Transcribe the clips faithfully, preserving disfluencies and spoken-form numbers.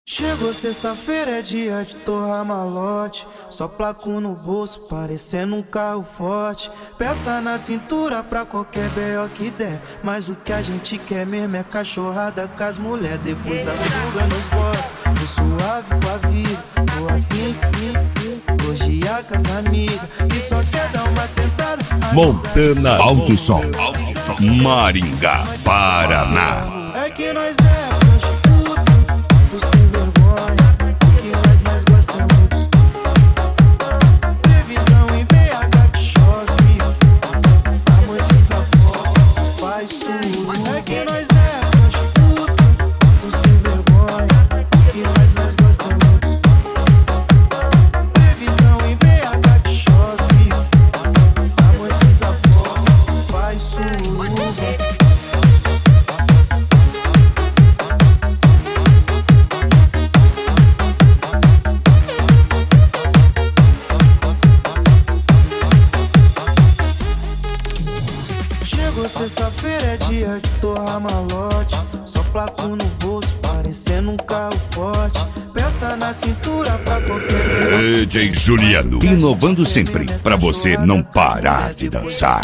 Chegou sexta-feira, é dia de torrar malote. Só placo no bolso, parecendo um carro forte. Peça na cintura pra qualquer B O que der. Mas o que a gente quer mesmo é cachorrada com as mulher. Depois da fuga nos bora, tô suave com a vida. Tô afim, elogiar com as amigas que só quer dar uma sentada. Montana Alto Som, Maringá, Paraná. É que nós é prostituta, tô sem vergonha. O que nós mais gosta é muito previsão em B H que chove. Amantes da foto faz tudo. É que nós é prostituta, tô sem vergonha. O que nós mais gosta é muito previsão em B H que chove. Amantes da foto faz tudo. Sexta-feira é dia de torrar malote. Só placo no bolso, parecendo um carro forte. Peça na cintura pra qualquer D J Juliano, inovando sempre, pra você não parar de dançar.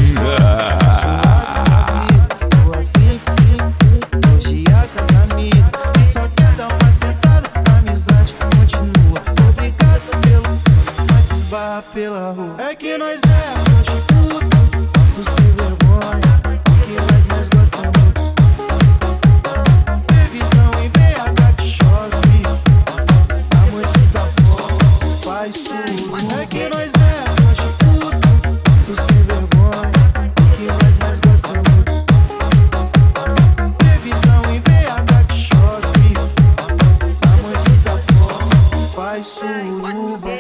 Tô afim, elogiar com as amigas que só quer dar uma sentada. A amizade continua. Obrigado pelo, mas se esbarra pela rua. É que nós é prostituta, tô sem vergonha. O que nós mais gosta é muito previsão em B H que chove. Amantes da foto faz tudo. É que nós é prostituta, tô sem vergonha. O que nós mais gosta é muito previsão em B H que chove. Amantes da foto faz suruba.